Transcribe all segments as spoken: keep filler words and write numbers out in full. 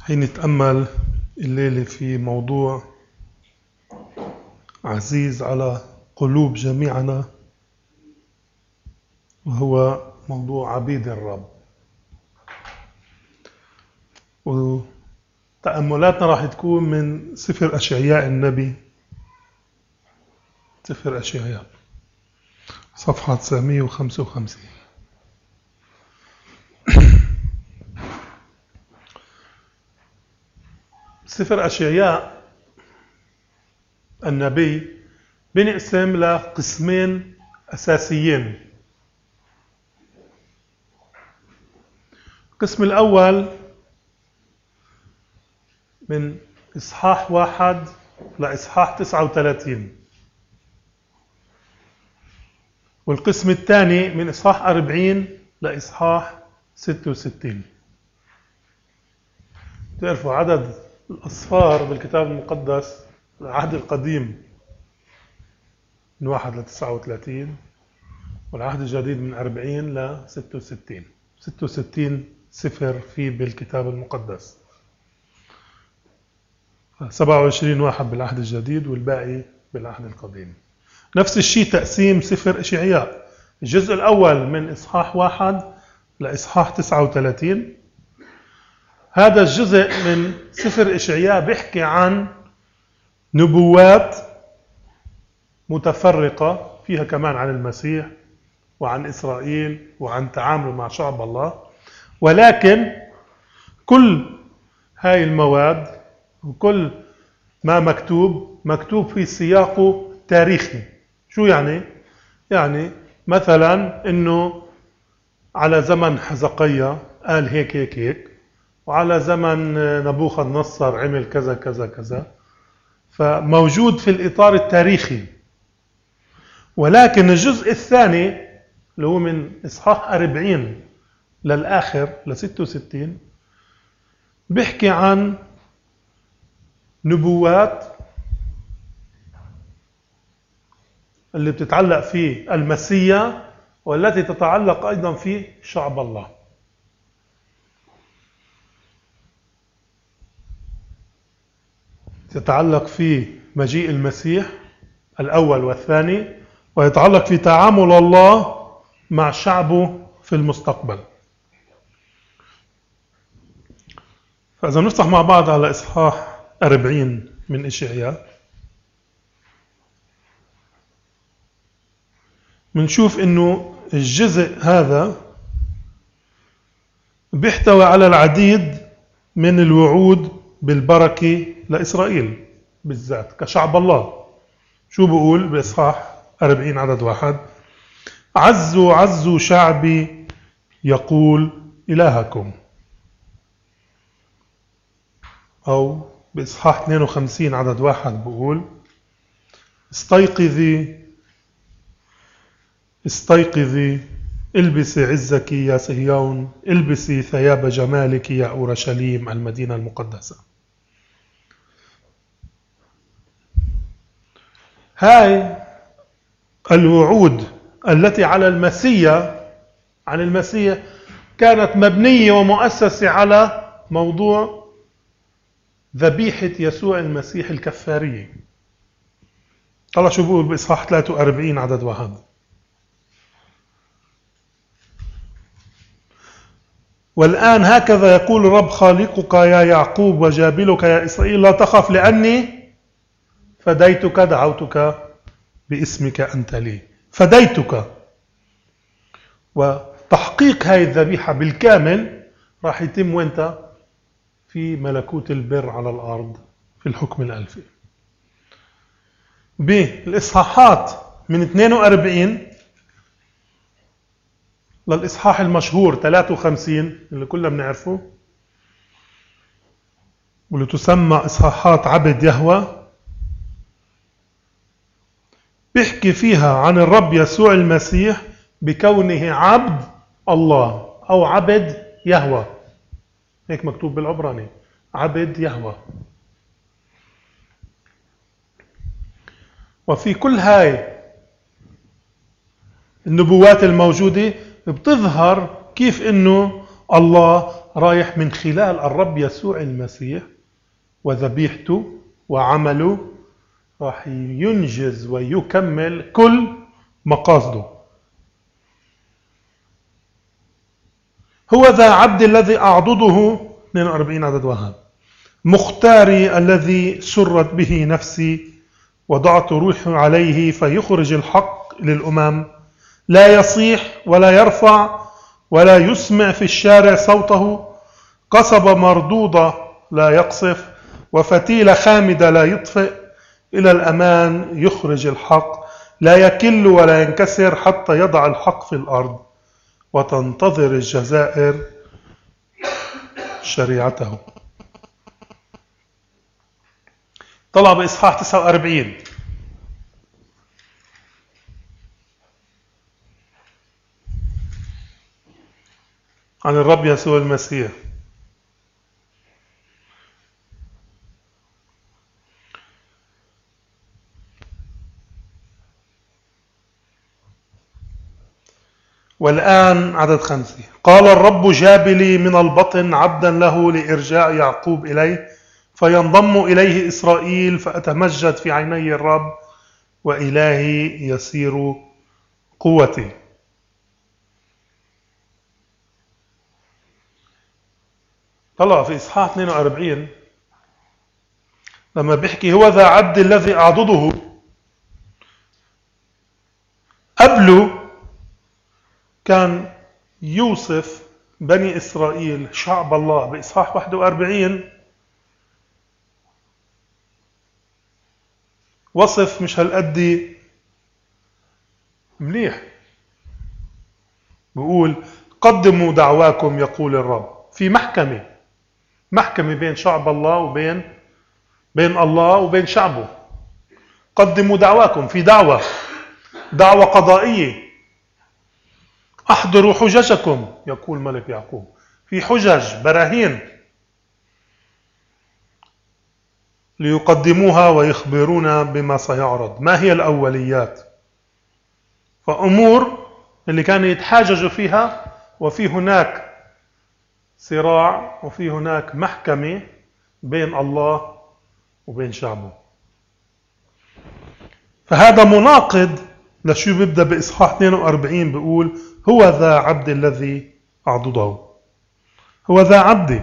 حنتأمل الليلة في موضوع عزيز على قلوب جميعنا، وهو موضوع عبيد الرب. وتأملاتنا راح تكون من سفر أشعياء النبي، سفر أشعياء صفحة تسعمائة وخمسة وخمسين. سفر أشعياء النبي بنقسم لقسمين أساسيين. القسم الأول من إصحاح واحد لإصحاح تسعة وثلاثين، والقسم الثاني من إصحاح أربعين لإصحاح ستة وستين. تعرفوا عدد الأصفار بالكتاب المقدس العهد القديم من واحد لتسعة وثلاثين، والعهد الجديد من أربعين لستة وستين. ستة وستين سفر في بالكتاب المقدس، سبعة وعشرين واحد بالعهد الجديد والباقي بالعهد القديم. نفس الشيء تقسيم سفر إشعياء، الجزء الأول من إصحاح واحد لإصحاح تسعة وثلاثين. هذا الجزء من سفر إشعياء بيحكي عن نبوات متفرقة، فيها كمان عن المسيح وعن إسرائيل وعن تعامله مع شعب الله، ولكن كل هاي المواد وكل ما مكتوب مكتوب في سياقه تاريخي. شو يعني؟ يعني مثلا إنه على زمن حزقية قال هيك هيك هيك، وعلى زمن نبوخذ نصر عمل كذا كذا كذا، فموجود في الإطار التاريخي. ولكن الجزء الثاني اللي هو من إصحاح أربعين للآخر لستة وستين بيحكي عن نبوات اللي بتتعلق في المسيح، والتي تتعلق أيضا في شعب الله. يتعلق في مجيء المسيح الأول والثاني، ويتعلق في تعامل الله مع شعبه في المستقبل. فإذا نفتح مع بعض على إصحاح أربعين من إشعياء، منشوف إنه الجزء هذا بيحتوي على العديد من الوعود بالبركة لإسرائيل بالذات كشعب الله. شو بقول بإصحاح أربعين عدد واحد؟ عزوا عزوا شعبي يقول إلهكم. أو بإصحاح اثنين وخمسين عدد واحد بقول استيقظي استيقظي البسي عزك يا صهيون، البسي ثياب جمالك يا أورشليم المدينة المقدسة. هاي الوعود التي على المسيح عن المسيح كانت مبنية ومؤسسة على موضوع ذبيحة يسوع المسيح الكفارية. طلع شو بقول بإصحاح ثلاثة وأربعين عدد واحد؟ والآن هكذا يقول رب خالقك يا يعقوب وجابلك يا إسرائيل، لا تخف لأني فديتك، دعوتك باسمك أنت لي. فديتك. وتحقيق هاي الذبيحة بالكامل راح يتم وانت في ملكوت البر على الأرض في الحكم الألفي. بالإصحاحات من اثنين وأربعين للإصحاح المشهور ثلاثة وخمسين اللي كلنا بنعرفه، واللي تسمى إصحاحات عبد يهوه، بيحكي فيها عن الرب يسوع المسيح بكونه عبد الله أو عبد يهوه. هيك مكتوب بالعبراني، عبد يهوه. وفي كل هاي النبوات الموجودة بتظهر كيف إنه الله رايح من خلال الرب يسوع المسيح وذبيحته وعمله، راح ينجز ويكمل كل مقاصده. هو ذا عبد الذي أعضده، اثنين وأربعين عدد وهاب، مختاري الذي سرت به نفسي، وضعت روحي عليه فيخرج الحق للأمم، لا يصيح ولا يرفع ولا يسمع في الشارع صوته، قصبة مردودة لا يقصف، وفتيلة خامدة لا يطفئ، إلى الأمان يخرج الحق، لا يكل ولا ينكسر حتى يضع الحق في الأرض، وتنتظر الجزائر شريعته. طلع بإصحاح تسعة وأربعين. عن الرب يسوع المسيح. والآن عدد خمسة، قال الرب جابلي من البطن عبدا له لإرجاع يعقوب إليه، فينضم إليه إسرائيل، فأتمجد في عيني الرب، وإلهي يسير قوتي. طلع في إصحاح اثنين وأربعين لما بيحكي هو ذا عبد الذي أعضده، قبله كان يوصف بني إسرائيل شعب الله بإصحاح واحد وأربعين وصف مش هالقد مليح. بيقول قدموا دعواكم يقول الرب، في محكمة محكمة بين شعب الله وبين بين الله وبين شعبه. قدموا دعواكم، في دعوة دعوة قضائية. احضروا حججكم يقول ملك يعقوب، في حجج براهين ليقدموها ويخبرونا بما سيعرض. ما هي الأوليات؟ فأمور اللي كانوا يتحاججوا فيها، وفي هناك صراع، وفي هناك محكمة بين الله وبين شعبه. فهذا مناقض لشو بيبدأ بإصحاح اثنين وأربعين بيقول هو ذا عبد الذي أعضده، هو ذا عبدي.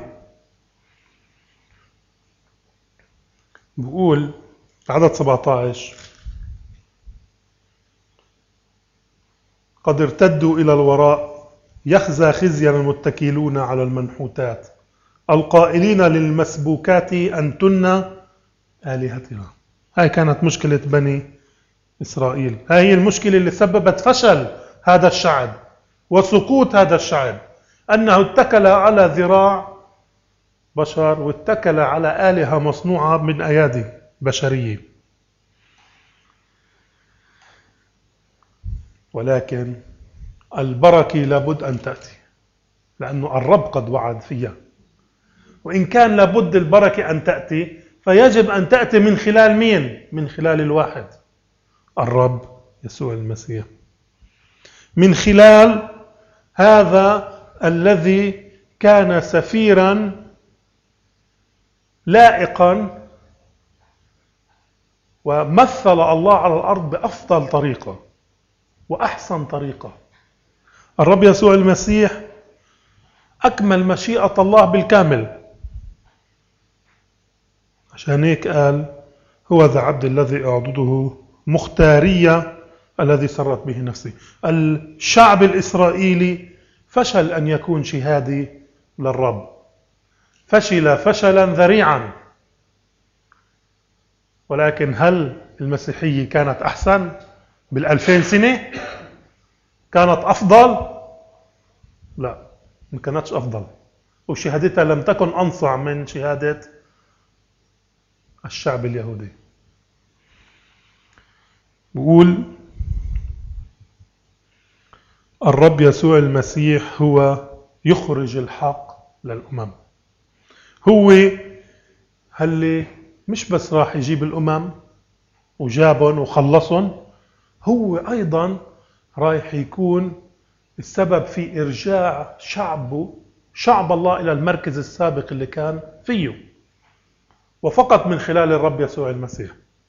بيقول عدد سبعة عشر قد ارتدوا إلى الوراء، يخزى خزيا المتكلون على المنحوتات، القائلين للمسبوكات أنتن آلهتنا. هاي كانت مشكلة بني إسرائيل، هاي هي المشكلة اللي سببت فشل هذا الشعب وسقوط هذا الشعب، أنه اتكل على ذراع بشر واتكل على آلهة مصنوعة من أيادي بشرية. ولكن البركة لابد أن تأتي، لأنه الرب قد وعد فيها، وإن كان لابد البركة أن تأتي فيجب أن تأتي من خلال مين؟ من خلال الواحد، الرب يسوع المسيح، من خلال هذا الذي كان سفيرا لائقا ومثل الله على الأرض بأفضل طريقة وأحسن طريقة. الرب يسوع المسيح أكمل مشيئة الله بالكامل، عشان هيك قال هو ذا عبد الذي أعضده، مختارية الذي سرت به نفسي. الشعب الإسرائيلي فشل أن يكون شهادي للرب، فشل فشلا ذريعا. ولكن هل المسيحية كانت أحسن بالألفين سنة؟ كانت أفضل؟ لا، ما كانتش أفضل، وشهادتها لم تكن أنصع من شهادة الشعب اليهودي. بقول الرب يسوع المسيح هو يخرج الحق للأمم. هو هل مش بس راح يجيب الأمم وجابهم وخلصهم، هو أيضا رايح يكون السبب في إرجاع شعبه شعب الله إلى المركز السابق اللي كان فيه، وفقط من خلال الرب يسوع المسيح.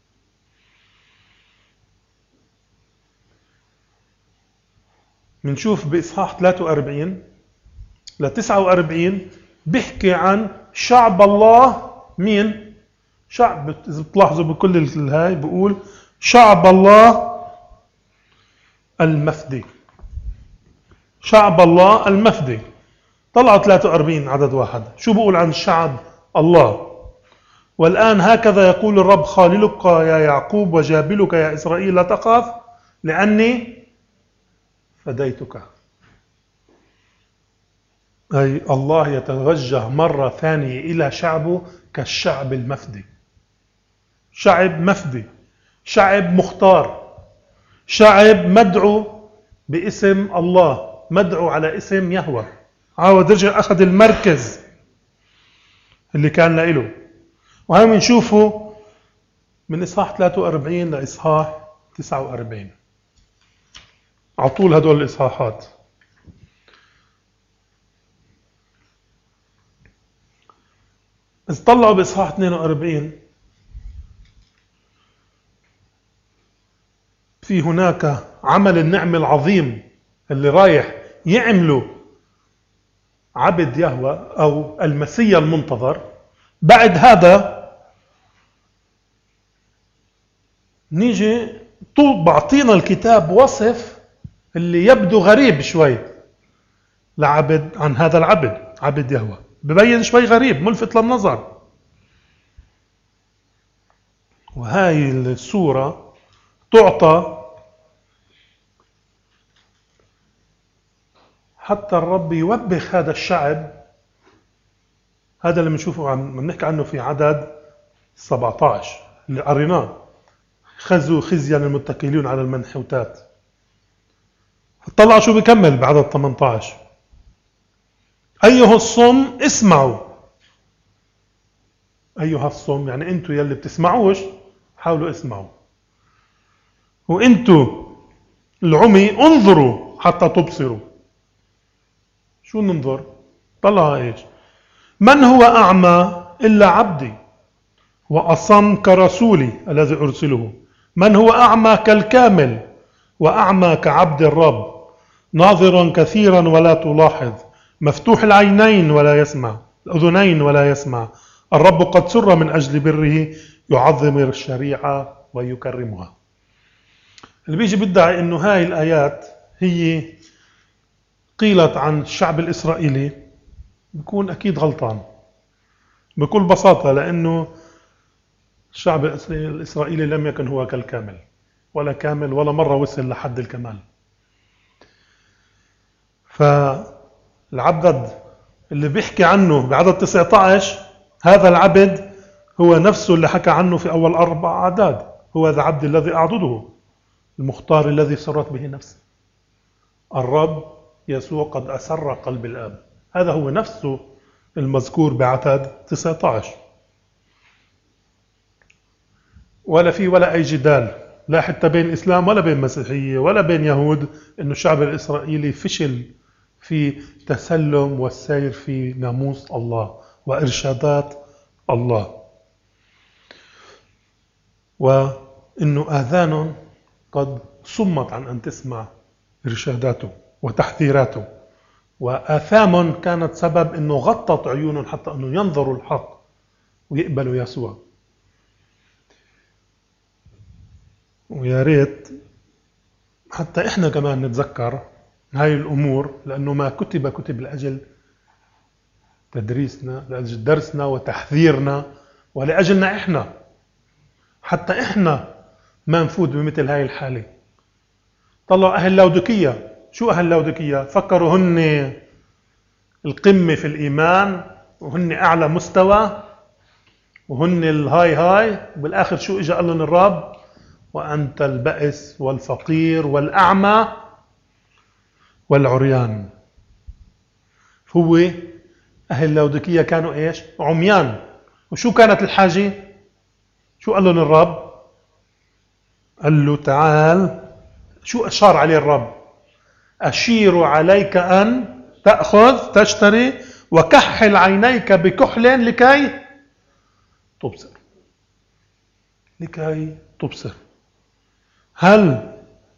منشوف بإصحاح ثلاثة وأربعين ل تسعة وأربعين بيحكي عن شعب الله. مين؟ شعب، إذا بتلاحظوا بكل الهاي بقول شعب الله المفدي. شعب الله المفدي. طلع ثلاثة وأربعين عدد واحد، شو بقول عن شعب الله؟ والآن هكذا يقول الرب خاللك يا يعقوب وجابلك يا إسرائيل، لا تخاف لأني فديتك. أي الله يتوجه مرة ثانية إلى شعبه كالشعب المفدي. شعب مفدي، شعب مختار، شعب مدعو باسم الله، مدعو على اسم يهوه. عاود رجع أخذ المركز اللي كان له. وهي بنشوفه من إصحاح ثلاثة وأربعين لإصحاح تسعة وأربعين على طول هدول الإصحاحات. إذا طلعوا بإصحاح اثنين وأربعين في هناك عمل النعم العظيم اللي رايح يعمله عبد يهوه أو المسيح المنتظر. بعد هذا نيجي طول بعطينا الكتاب وصف اللي يبدو غريب شوي لعبد عن هذا العبد، عبد يهوه، ببين شوي غريب ملفت للنظر. وهاي السورة تعطى حتى الرب يوبخ هذا الشعب. هذا اللي بنشوفه عم بنحكي عنه في عدد سبعة عشر اللي قريناه، خذوا خزيا المتكلون على المنحوتات. طلع شو بكمل بعدد ثمانية عشر، أيها الصم اسمعوا. أيها الصم يعني أنتوا يلي بتسمعوش حاولوا اسمعوا، وأنتوا العمي انظروا حتى تبصروا. شو ننظر؟ طلع إيش؟ من هو أعمى إلا عبدي وأصم كرسولي الذي أرسله. من هو أعمى كالكامل وأعمى كعبد الرب، ناظرا كثيرا ولا تلاحظ، مفتوح العينين ولا يسمع، الأذنين ولا يسمع. الرب قد سر من أجل بره، يعظم الشريعة ويكرمها. اللي بيجي بيدعي إنه هاي الآيات هي قيلت عن الشعب الإسرائيلي بيكون أكيد غلطان بكل بساطة، لأنه الشعب الإسرائيلي لم يكن هو كالكامل، ولا كامل ولا مرة وصل لحد الكمال. فالعبد اللي بيحكي عنه بعدد تسعة عشر، هذا العبد هو نفسه اللي حكى عنه في أول أربع أعداد. هو ذا عبد الذي أعضده، المختار الذي سرت به نفسه. الرب يسوع قد أسر قلب الآب، هذا هو نفسه المذكور بعدد تسعة عشر. ولا في ولا أي جدال، لا حتى بين إسلام ولا بين مسيحية ولا بين يهود، إنه الشعب الإسرائيلي فشل في تسلم والسير في ناموس الله وإرشادات الله، وإنه آذان قد صمت عن أن تسمع إرشاداته وتحذيراته، وآثام كانت سبب إنه غطت عيونهم حتى إنه ينظروا الحق ويقبلوا يسوع. ويا ريت حتى إحنا كمان نتذكر هاي الأمور، لأنه ما كتب كتب لأجل تدريسنا، لأجل درسنا وتحذيرنا، ولأجلنا إحنا، حتى إحنا ما نفوت بمثل هاي الحالة. طلعوا أهل لاوديكية. شو أهل لاوديكية؟ فكروا هن القمة في الإيمان وهن أعلى مستوى وهن الهاي هاي، وبالآخر شو إجا قال لهم الرب؟ وأنت البائس والفقير والأعمى والعريان. هو أهل لاوديكية كانوا إيش؟ عميان. وشو كانت الحاجة؟ شو قال لهم الرب؟ قال له تعال. شو أشار عليه الرب؟ أشير عليك أن تأخذ تشتري وكحل عينيك بكحل لكي تبصر. لكي تبصر. هل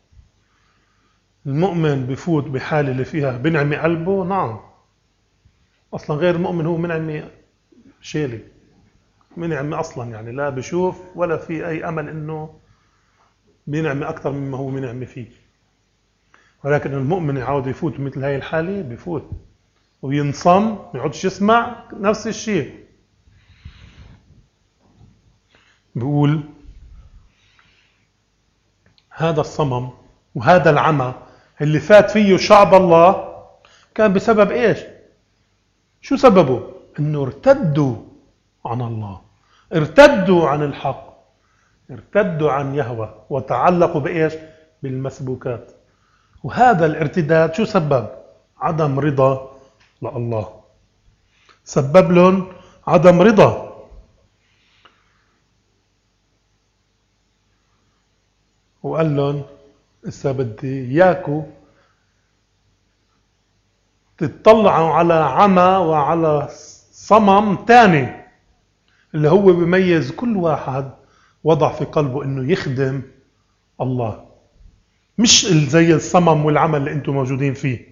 المؤمن بفوت بحالة اللي فيها بنعمي قلبه؟ نعم. أصلا غير المؤمن هو منعمي شيلي، منعمي أصلا، يعني لا بشوف ولا في أي أمل إنه بنعمي أكثر مما هو منعمي فيه. ولكن المؤمن يعود يفوت مثل هاي الحالة، بفوت وينصم، ما يقعدش يسمع نفس الشيء. بيقول هذا الصمم وهذا العمى اللي فات فيه شعب الله كان بسبب ايش؟ شو سببه؟ انه ارتدوا عن الله، ارتدوا عن الحق، ارتدوا عن يهوه وتعلقوا بايش؟ بالمسبوكات. وهذا الارتداد شو سبب؟ عدم رضا لله، سبب لهم عدم رضا. وقال لهم إسا بدي إياكوا تطلعوا على عمى وعلى صمم تاني، اللي هو بيميز كل واحد وضع في قلبه إنه يخدم الله، مش زي الصمم والعمى اللي أنتم موجودين فيه.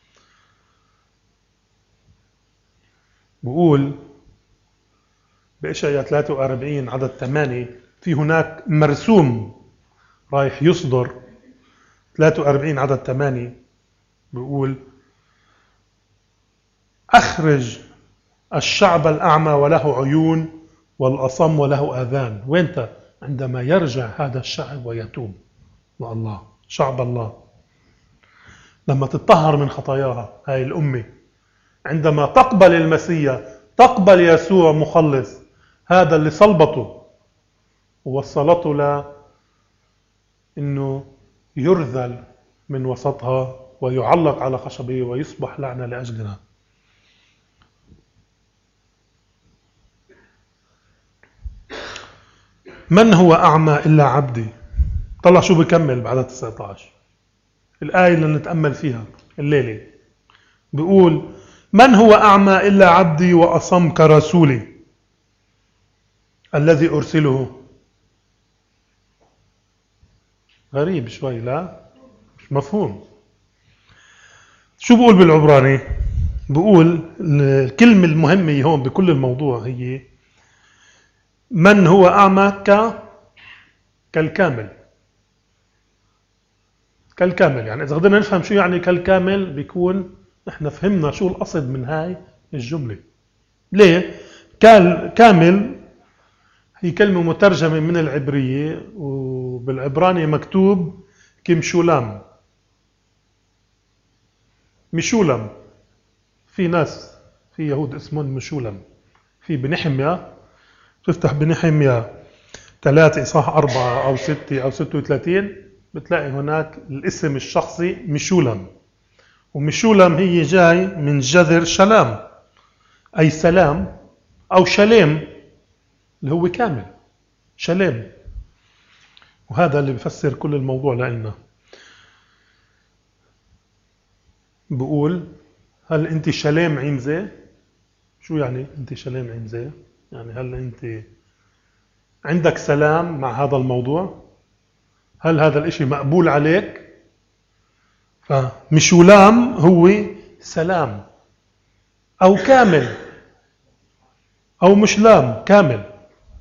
بقول بإشعياء ثلاثة وأربعين عدد ثمانية، في هناك مرسوم رايح يصدر، ثلاثة وأربعين عدد ثمانية، بيقول أخرج الشعب الأعمى وله عيون والأصم وله آذان. وينت؟ عندما يرجع هذا الشعب ويتوب لله، شعب الله لما تطهر من خطاياها هاي الأمة، عندما تقبل المسيح، تقبل يسوع مخلص، هذا اللي صلبته ووصلته له إنه يرذل من وسطها ويعلق على خشبه ويصبح لعنة لأجلنا. من هو أعمى إلا عبدي؟ طلع شو بكمل بعد تسعة عشر الآية اللي نتأمل فيها الليلة. بيقول من هو أعمى إلا عبدي وأصم كرسولي الذي أرسله. غريب شوي، لا مش مفهوم. شو بقول بالعبراني؟ بقول الكلمة المهمة هون بكل الموضوع هي من هو أعمى ك كالكامل. كالكامل يعني إذا قدرنا نفهم شو يعني كالكامل بيكون إحنا فهمنا شو القصد من هاي الجملة. ليه؟ كامل هي كلمة مترجمة من العبرية، وبالعبراني مكتوب كمشولام، مشولم. في ناس في يهود اسمهم مشولم. في بنحمية، تفتح بنحمية ثلاثة إصحاح أربعة أو ستة أو ستة وثلاثين، بتلاقي هناك الاسم الشخصي مشولم. ومشولم هي جاي من جذر شلام، أي سلام أو شلام اللي هو كامل، شلام. وهذا اللي بيفسر كل الموضوع لنا. بقول هل أنت شلام عمزة؟ شو يعني أنت شلام عمزة؟ يعني هل أنت عندك سلام مع هذا الموضوع؟ هل هذا الاشي مقبول عليك؟ فمشولام هو سلام أو كامل أو مشلام كامل.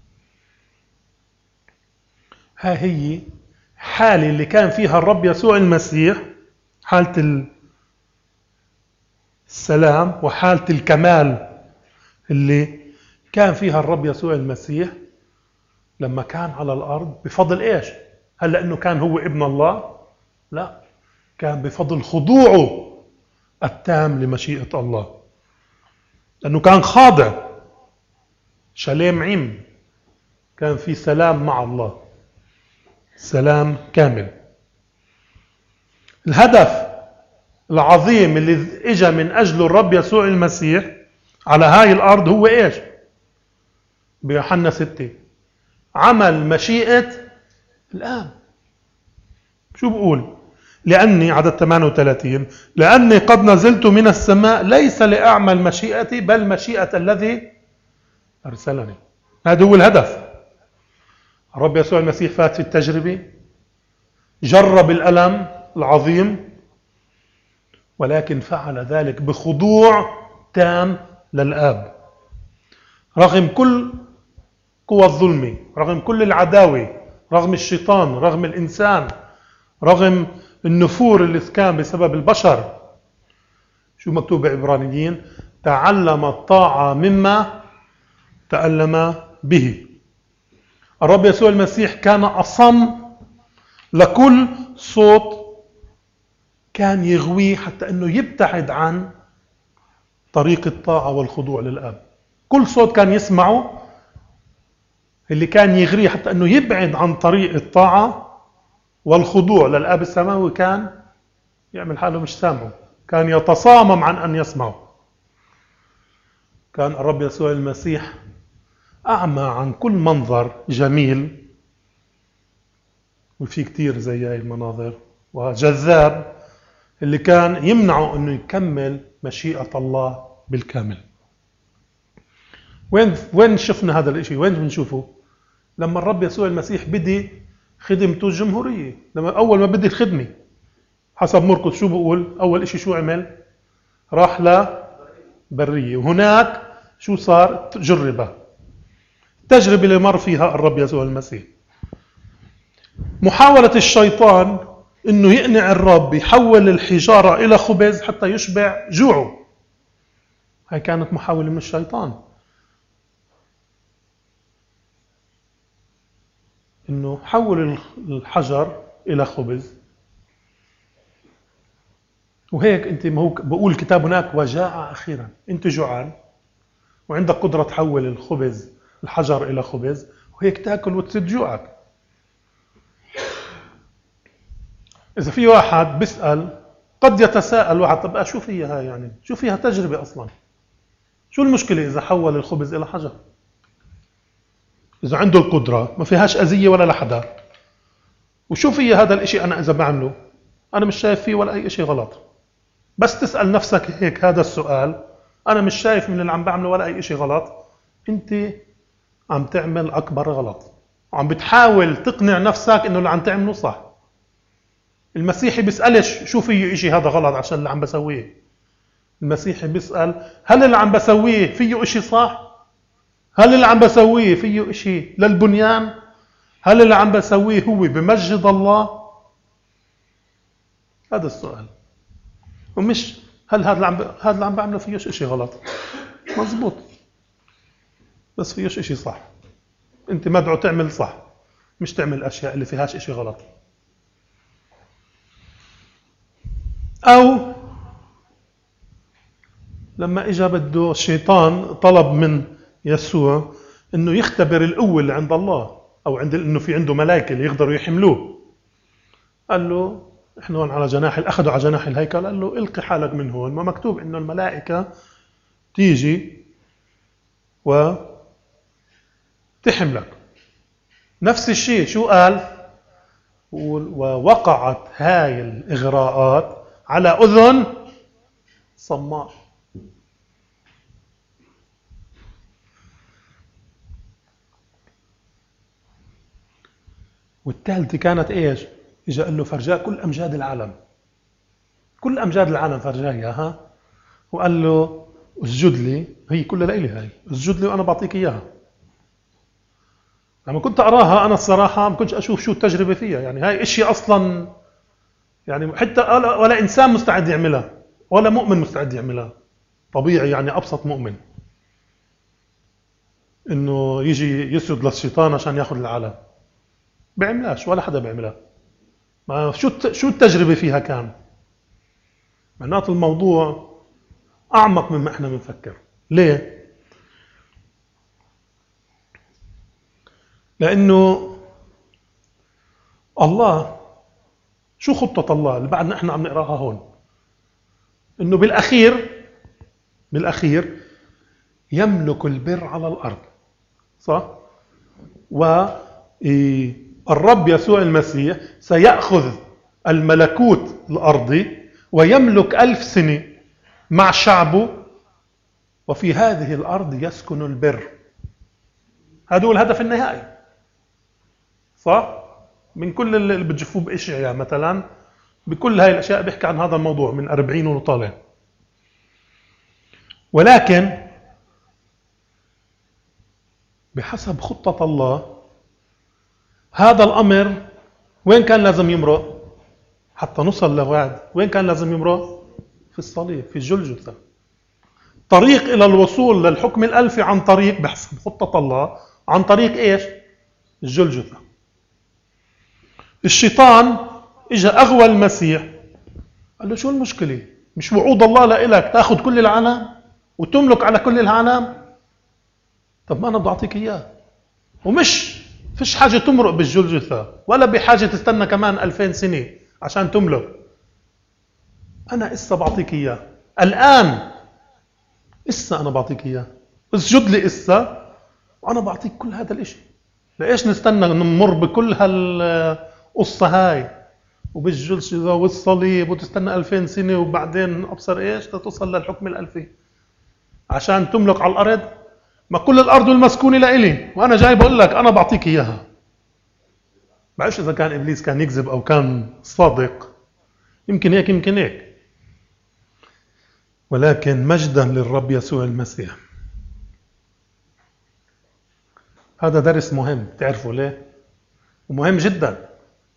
ها هي حالة اللي كان فيها الرب يسوع المسيح، حالة السلام وحالة الكمال اللي كان فيها الرب يسوع المسيح لما كان على الأرض. بفضل إيش؟ هل لأنه كان هو ابن الله؟ لا، كان بفضل خضوعه التام لمشيئة الله، لأنه كان خاضع، شلام عم، كان في سلام مع الله، سلام كامل. الهدف العظيم اللي اجى من أجله الرب يسوع المسيح على هاي الأرض هو إيش؟ بيوحنا ستة، عمل مشيئة الآب. شو بقول؟ لأني عدد ثمانية وثلاثين لأني قد نزلت من السماء ليس لأعمل مشيئتي بل مشيئة الذي أرسلني. هذا هو الهدف. الرب يسوع المسيح فات في التجربة، جرب الألم العظيم، ولكن فعل ذلك بخضوع تام للآب رغم كل قوى الظلم، رغم كل العداوة، رغم الشيطان، رغم الإنسان، رغم النفور اللي كان بسبب البشر. شو مكتوب بعبرانيين؟ تعلم الطاعة مما تألم به. الرب يسوع المسيح كان أصم لكل صوت كان يغويه حتى أنه يبتعد عن طريق الطاعة والخضوع للآب. كل صوت كان يسمعه اللي كان يغريه حتى أنه يبعد عن طريق الطاعة والخضوع للآب السماوي كان يعمل حاله مش سامعه، كان يتصامم عن أن يسمعه. كان الرب يسوع المسيح أعمى عن كل منظر جميل، وفي كتير زي هاي المناظر، وجذاب اللي كان يمنعه أنه يكمل مشيئة الله بالكامل. وين وين شفنا هذا الاشي؟ وين بنشوفه؟ لما الرب يسوع المسيح بدي خدمته الجمهورية، لما أول ما بدي الخدمة حسب مرقس شو بقول؟ أول اشي شو عمل؟ راح لبرية، وهناك شو صار؟ جربه. التجربة اللي مر فيها الرب يسوع المسيح، محاولة الشيطان انه يقنع الرب يحول الحجارة الى خبز حتى يشبع جوعه. هاي كانت محاولة من الشيطان، انه حول الحجر الى خبز. وهيك انت ما هو بقول الكتاب هناك وجاء اخيرا، انت جوعان وعندك قدرة تحول الخبز الحجر الى خبز، وهيك تاكل وتسد جوعك. إذا في واحد بيسأل، قد يتساءل واحد، طب شو فيها هاي؟ يعني شو فيها تجربة أصلا؟ شو المشكلة إذا حول الخبز إلى حجر؟ إذا عنده القدرة ما فيهاش أذية ولا لحدا، وشو فيها هذا الإشي؟ أنا إذا بعمله أنا مش شايف فيه ولا أي إشي غلط. بس تسأل نفسك هيك هذا السؤال، أنا مش شايف من اللي عم بعمله ولا أي إشي غلط، أنت عم تعمل أكبر غلط، وعم بتحاول تقنع نفسك إنه اللي عم تعمله صح. المسيحي بيسألش شو فيه إشي هذا غلط عشان اللي عم بسويه. المسيحي بيسأل هل اللي عم بسويه فيه إشي صح؟ هل اللي عم بسويه فيه إشي للبنيان؟ هل اللي عم بسويه هو بمجد الله؟ هذا السؤال، ومش هل هذا اللي عم ب... هذا اللي عم بعمله فيه إشي غلط. مزبوط، بس فيه إشي صح. أنت مدعو تعمل صح، مش تعمل أشياء اللي فيهاش إشي غلط. أو لما إجا بده الشيطان طلب من يسوع إنه يختبر القوة اللي عند الله، أو عند إنه في عنده ملائكة اللي يقدروا يحملوه. قال له إحنا هون على جناح، أخذوا على جناح الهيكل، قال له إلقي حالك من هون، ما مكتوب إنه الملائكة تيجي وتحملك. نفس الشيء شو قال؟ ووقعت هاي الإغراءات على أذن صماء. والثالثة كانت إيش؟ إجا قال له فرجاه كل أمجاد العالم، كل أمجاد العالم فرجاه إياها، وقال له اسجد لي، هي كلها لإلي، هاي اسجد لي وأنا بعطيك إياها. لما كنت أراها أنا الصراحة ما كنتش أشوف شو التجربة فيها، يعني هاي إشي أصلا يعني حتى ولا إنسان مستعد يعملها، ولا مؤمن مستعد يعملها. طبيعي يعني أبسط مؤمن إنه يجي يسجد للشيطان عشان يأخذ العالم، بيعملهاش، ولا حدا بيعملها. ما شو شو التجربة فيها كان؟ معناته الموضوع أعمق مما إحنا بنفكر. ليه؟ لأنه الله، شو خطة الله اللي بعدنا إحنا عم نقراها هون؟ إنه بالأخير بالأخير يملك البر على الأرض، صح؟ والرب يسوع المسيح سيأخذ الملكوت الأرضي ويملك ألف سنة مع شعبه، وفي هذه الأرض يسكن البر. هذا هو الهدف النهائي، صح؟ من كل اللي بتشوفوه بإشعياء مثلا، بكل هاي الأشياء بيحكي عن هذا الموضوع من أربعين وطالع. ولكن بحسب خطة الله هذا الأمر وين كان لازم يمرق حتى نوصل لوعد؟ وين كان لازم يمرق؟ في الصليب، في الجلجثة. طريق إلى الوصول للحكم الألفي عن طريق، بحسب خطة الله، عن طريق إيش؟ الجلجثة. الشيطان إجا أغوى المسيح، قال له شو المشكلة؟ مش وعود الله لإلك تأخذ كل العالم وتملك على كل العالم؟ طب ما أنا بدي أعطيك إياه، ومش فيش حاجة تمرق بالجلجثة، ولا بحاجة تستنى كمان ألفين سنة عشان تملك. أنا إسا بعطيك إياه الآن، إسا أنا بعطيك إياه، اسجد لي إسا وأنا بعطيك كل هذا الإشي. لإيش نستنى نمر بكل هالقصة هاي وبالجلجثة والصليب وتستنى ألفين سنة وبعدين أبصر إيش تتصل للحكم الألفي عشان تملك على الأرض؟ ما كل الأرض والمسكونة لإلي، وأنا جاي بقول لك أنا بعطيك إياها. بعرفش إذا كان إبليس كان يكذب أو كان صادق، يمكن هيك يمكن هيك. ولكن مجدا للرب يسوع المسيح. هذا درس مهم، تعرفوا ليه؟ ومهم جدا،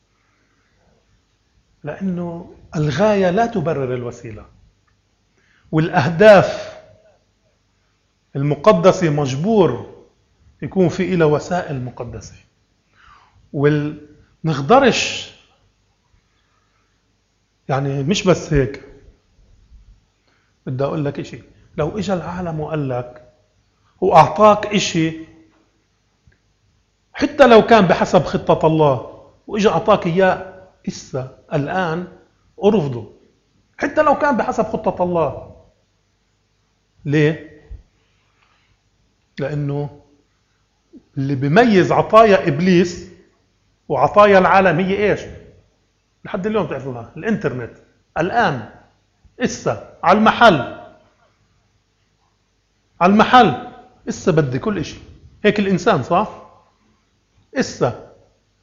لأنه الغاية لا تبرر الوسيلة، والأهداف المقدسة مجبور يكون في إلى وسائل مقدسة. ونخضرش يعني مش بس هيك. بدي أقول لك إشي، لو إجا العالم وقال لك وأعطاك إشي حتى لو كان بحسب خطة الله، وإجا أعطاك إياه إسا الآن، أرفضه حتى لو كان بحسب خطة الله. ليه؟ لأنه اللي بيميز عطايا إبليس وعطايا العالم هي إيش؟ لحد اليوم تعرفوها، الإنترنت. الآن إسا على المحل، على المحل إسا بدي كل إشي. هيك الإنسان صح؟ إسا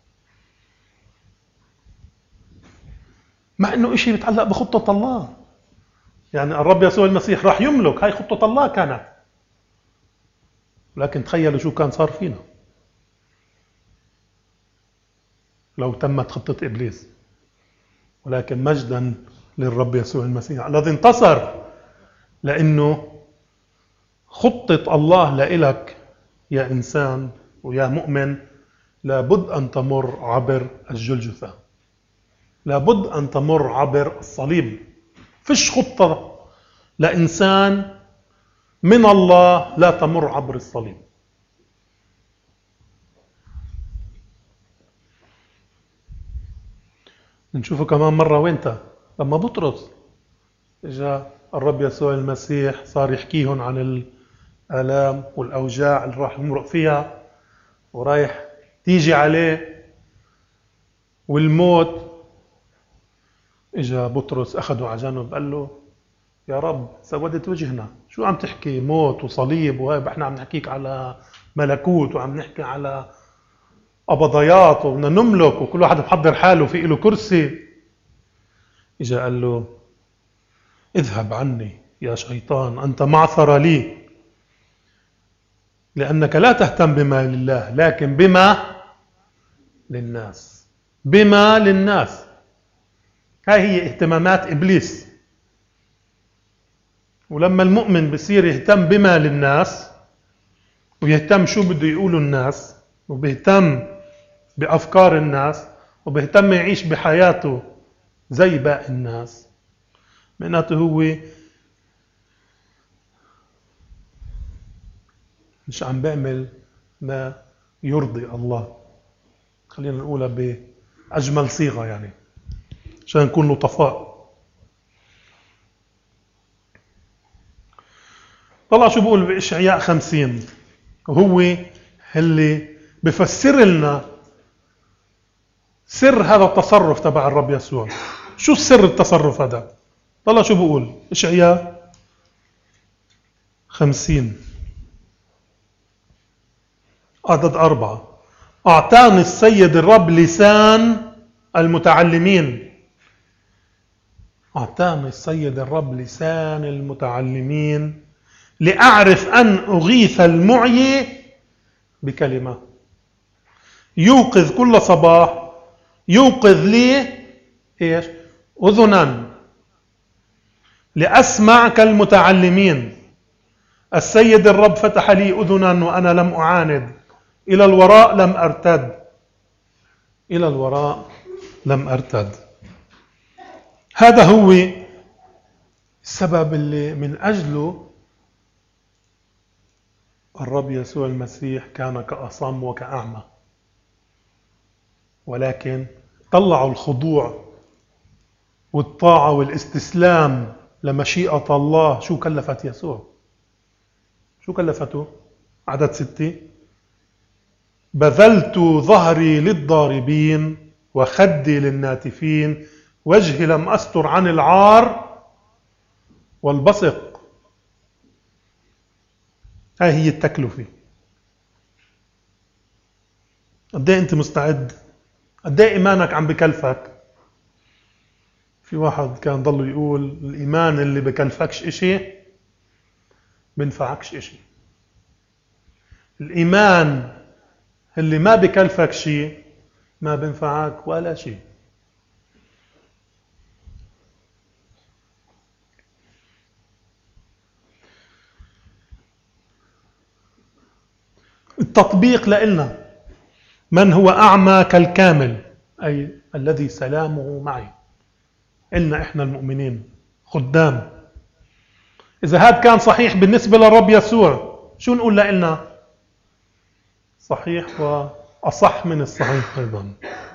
مع إنه إشي بيتعلق بخطة الله. يعني الرب يسوع المسيح راح يملك، هاي خطة الله كانت، لكن تخيلوا شو كان صار فينا لو تمت خطة إبليس. ولكن مجدا للرب يسوع المسيح الذي انتصر، لأنه خطة الله لإلك يا إنسان ويا مؤمن لابد أن تمر عبر الجلجثة، لابد أن تمر عبر الصليب. فيش خطة لإنسان من الله لا تمر عبر الصليب. نشوفه كمان مرة وينتا لما بطرس جاء الرب يسوع المسيح صار يحكيهم عن الآلام والأوجاع اللي راح يمرق فيها ورايح تيجي عليه والموت. اجا بطرس أخده على جنب قال له يا رب سودت وجهنا، شو عم تحكي موت وصليب؟ وهي احنا عم نحكيك على ملكوت وعم نحكي على قبضيات وبدنا نملك وكل واحد محضر حاله في له كرسي. اجا قال له اذهب عني يا شيطان، أنت معثر لي، لأنك لا تهتم بما لله لكن بما للناس. بما للناس، هاي هي اهتمامات إبليس. ولما المؤمن بصير يهتم بما للناس ويهتم شو بده يقولوا الناس وبيهتم بأفكار الناس وبيهتم يعيش بحياته زي باقي الناس، معناته هو مش عم بيعمل ما يرضي الله. خلينا نقولها بأجمل صيغة يعني عشان نكون لطفاء. طلع شو بقول بإشعياء خمسين، وهو اللي بفسر لنا سر هذا التصرف تبع الرب يسوع. شو سر التصرف هذا؟ طلع شو بقول إشعياء خمسين عدد أربعة: أعطاني السيد الرب لسان المتعلمين. أعطاني السيد الرب لسان المتعلمين لأعرف أن أغيث المعي بكلمة. يوقظ كل صباح، يوقظ لي إيش؟ أذنا لأسمع كالمتعلمين. السيد الرب فتح لي أذنا وأنا لم أعاند، إلى الوراء لم أرتد، إلى الوراء لم أرتد. هذا هو السبب اللي من أجله الرب يسوع المسيح كان كأصم وكأعمى، ولكن طلعوا الخضوع والطاعة والاستسلام لمشيئة الله. شو كلفت يسوع؟ شو كلفته؟ عدد ستة: بذلت ظهري للضاربين وخدي للناتفين، وجهي لم أستر عن العار والبصق. هاي هي التكلفة. قد ايه انت مستعد؟ قد ايه ايمانك عم بكلفك؟ في واحد كان ضل يقول الايمان اللي بكلفكش اشي بنفعكش اشي. الايمان اللي ما بكلفك شيء ما بنفعك ولا شيء. التطبيق لإلنا: من هو أعمى كالكامل، أي الذي سلامه معي. إلنا إحنا المؤمنين خدام. إذا هذا كان صحيح بالنسبة للرب يسوع، شو نقول لإلنا؟ صحيح وأصح من الصحيح أيضا.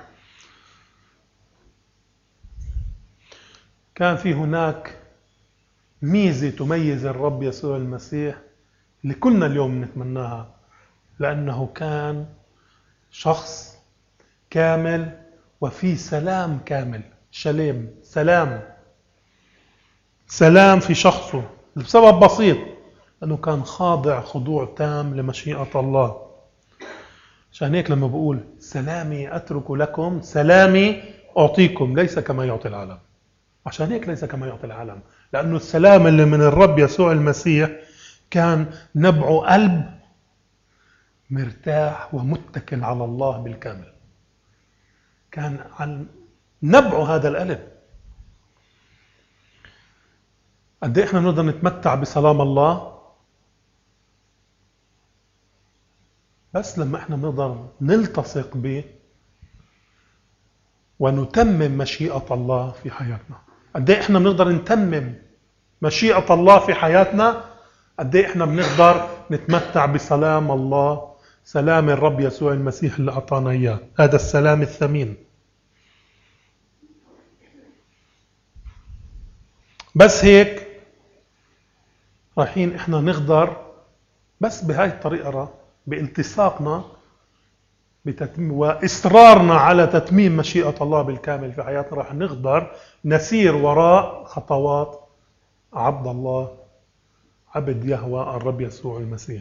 كان في هناك ميزة تميز الرب يسوع المسيح اللي كلنا اليوم نتمناها، لأنه كان شخص كامل وفي سلام كامل. شليم، سلام، سلام في شخصه، بسبب بسيط: أنه كان خاضع خضوع تام لمشيئة الله. عشان هيك لما بقول سلامي أترك لكم، سلامي أعطيكم، ليس كما يعطي العالم. عشان هيك ليس كما يعطي العالم، لأنه السلام اللي من الرب يسوع المسيح كان نبع قلب مرتاح ومتكل على الله بالكامل. كان عن نبع هذا القلب. قد ايه احنا نقدر نتمتع بسلام الله؟ بس لما احنا بنقدر نلتصق به ونتمم مشيئة الله في حياتنا. قد ايه احنا بنقدر نتمم مشيئة الله في حياتنا؟ قد ايه احنا بنقدر نتمتع بسلام الله، سلام الرب يسوع المسيح اللي أعطانا إياه، هذا السلام الثمين. بس هيك رايحين احنا نقدر بس بهاي الطريقة، بالتصاقنا بتتم وإصرارنا على تتميم مشيئة الله بالكامل في حياتنا، راح نقدر نسير وراء خطوات عبد الله، عبد يهوه الرب يسوع المسيح.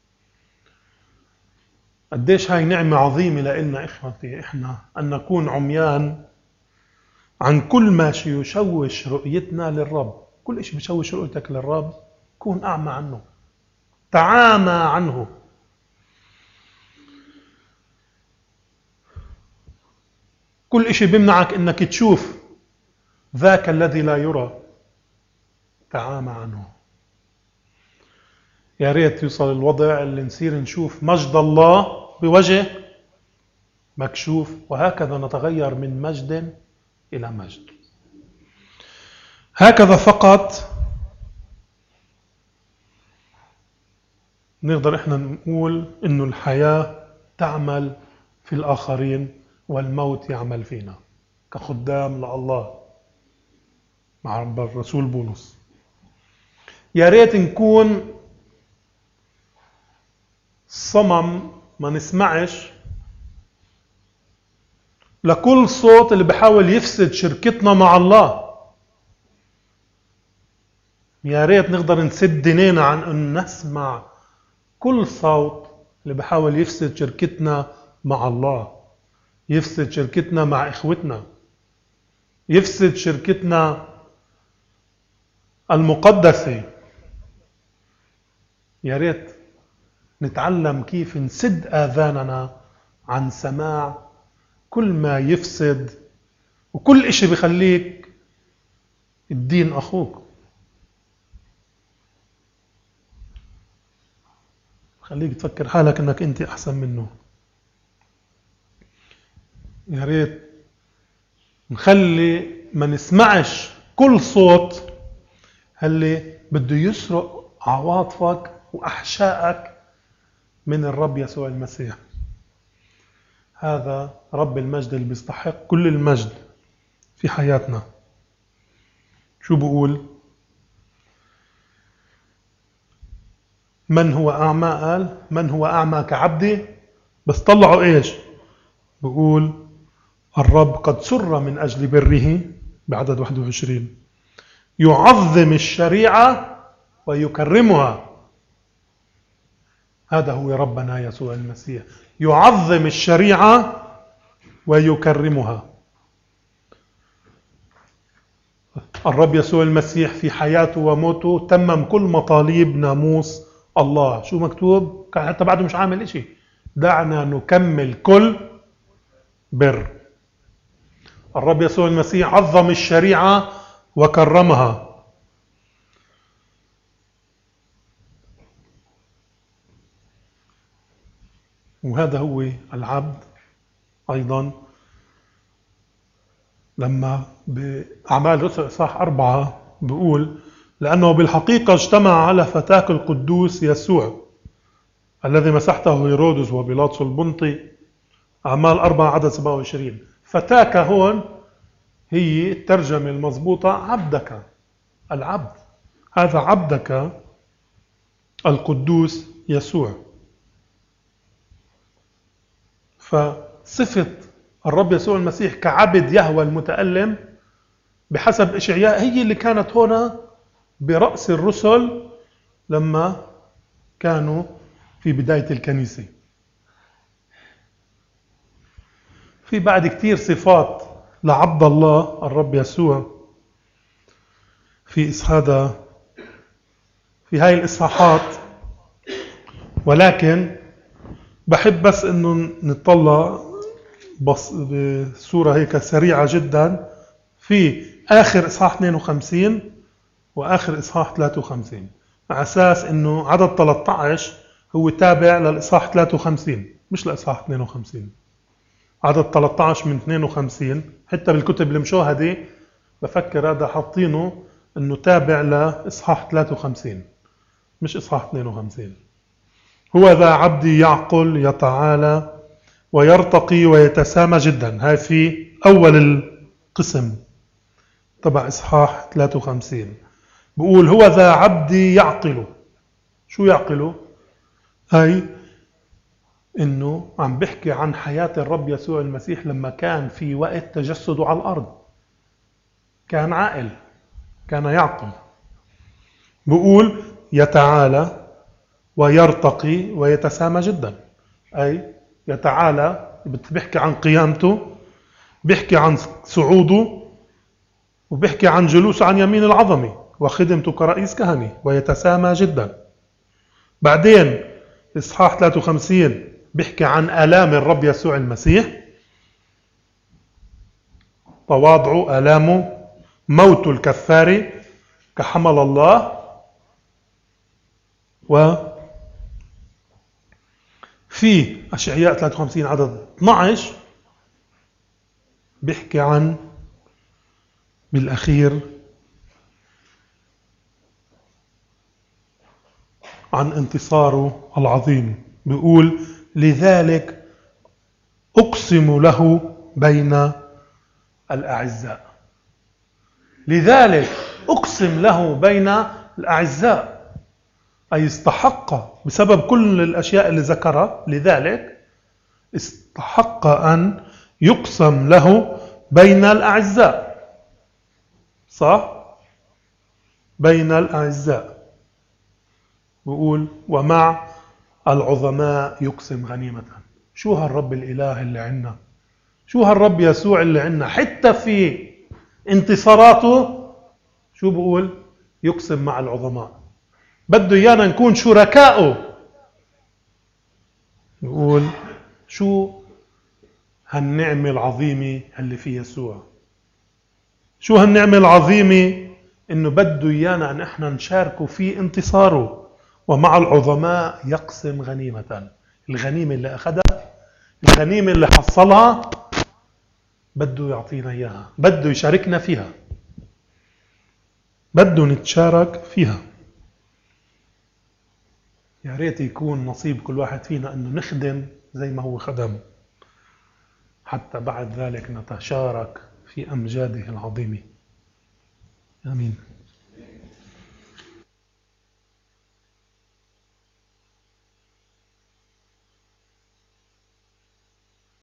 قديش هاي نعمة عظيمة لإلنا إخوتي إحنا أن نكون عميان عن كل ما يشوش رؤيتنا للرب. كل شيء بيشوش رؤيتك للرب كون أعمى عنه، تعامى عنه. كل شيء بيمنعك إنك تشوف ذاك الذي لا يرى، تعامى عنه. يا ريت يوصل الوضع اللي نصير نشوف مجد الله بوجه مكشوف، وهكذا نتغير من مجد إلى مجد. هكذا فقط نقدر إحنا نقول إنه الحياة تعمل في الآخرين والموت يعمل فينا كخدام لله مع الرسول بولس. يا ريت نكون صمم ما نسمعش لكل صوت اللي بحاول يفسد شركتنا مع الله. يا ريت نقدر نسد دينينا عن أن نسمع كل صوت اللي بحاول يفسد شركتنا مع الله، يفسد شركتنا مع إخوتنا، يفسد شركتنا المقدسة. يا ريت نتعلم كيف نسد آذاننا عن سماع كل ما يفسد وكل إشي بيخليك الدين أخوك، خليك تفكر حالك أنك أنت أحسن منه. يا ريت نخلي ما نسمعش كل صوت اللي بده يسرق عواطفك وأحشائك من الرب يسوع المسيح. هذا رب المجد اللي بيستحق كل المجد في حياتنا. شو بقول؟ من هو أعمى؟ قال من هو أعمى كعبدي؟ بس طلعوا إيش؟ بقول الرب قد سر من أجل بره بعدد واحد وعشرين، يعظم الشريعة ويكرمها. هذا هو ربنا يسوع المسيح، يعظم الشريعة ويكرمها. الرب يسوع المسيح في حياته وموته تمم كل مطالب ناموس الله. شو مكتوب؟ كان حتى بعده مش عامل إشي، دعنا نكمل كل بر. الرب يسوع المسيح عظم الشريعة وكرمها. وهذا هو العبد أيضا. لما بأعمال الرسل إصحاح أربعة بيقول لأنه بالحقيقة اجتمع على فتاك القدوس يسوع الذي مسحته هيرودس وبيلاطس البنطي. أعمال أربعة عدد سبعة وعشرين. فتاك هون هي الترجمة المضبوطة عبدك، العبد. هذا عبدك القدوس يسوع. فصفة الرب يسوع المسيح كعبد يهوى المتألم بحسب إشعياء هي اللي كانت هنا برأس الرسل لما كانوا في بداية الكنيسة. في بعد كتير صفات لعبد الله الرب يسوع في هذا في هاي الإصحاحات، ولكن بحب بس إنه نطلع بص بصورة هيك سريعة جدا في آخر إصحاح اثنين وخمسين وآخر إصحاح ثلاثة وخمسين، على أساس إنه عدد ثلاثة عشر هو تابع للإصحاح ثلاثة وخمسين مش لإصحاح اثنين وخمسين. عدد ثلاثة عشر من اثنين وخمسين حتى بالكتب المشاهدة بفكر هذا حاطينه إنه تابع لإصحاح ثلاثة وخمسين مش إصحاح اثنين وخمسين. هو ذا عبدي يعقل يتعالى ويرتقي ويتسامى جدا. هاي في أول القسم تبع إصحاح ثلاثة وخمسين. بقول هو ذا عبدي يعقل. شو يعقله؟ هاي إنه عم بحكي عن حياة الرب يسوع المسيح لما كان في وقت تجسده على الأرض، كان عاقل، كان يعقل. بقول يتعالى ويرتقي ويتسامى جدا، أي يتعالى بيحكي عن قيامته، بيحكي عن صعوده، وبيحكي عن جلوسه عن يمين العظمة وخدمته كرئيس كهنة، ويتسامى جدا. بعدين إصحاح ثلاثة وخمسين بيحكي عن آلام الرب يسوع المسيح، تواضعه، آلامه، موته الكفاري كحمل الله. وفي أشعياء ثلاثة وخمسين عدد اثني عشر بيحكي عن بالأخير عن انتصاره العظيم. بيقول لذلك أقسم له بين الأعزاء. لذلك أقسم له بين الأعزاء، أي استحق بسبب كل الأشياء اللي ذكرها، لذلك استحق أن يقسم له بين الأعزاء. صح؟ بين الأعزاء. بقول ومع العظماء يقسم غنيمة. شو هالرب الإله اللي عنا، شو هالرب يسوع اللي عنا، حتى في انتصاراته شو بقول؟ يقسم مع العظماء. بده إيانا نكون شركائه. بقول شو هالنعمة العظيمة اللي في يسوع، شو هالنعمة العظيمة إنه بده إيانا أن إحنا نشاركه في انتصاره. ومع العظماء يقسم غنيمة. الغنيمة اللي أخذها، الغنيمة اللي حصلها، بده يعطينا إياها، بده يشاركنا فيها، بده نتشارك فيها. يا ريت يكون نصيب كل واحد فينا أنه نخدم زي ما هو خدم، حتى بعد ذلك نتشارك في أمجاده العظيمة. آمين.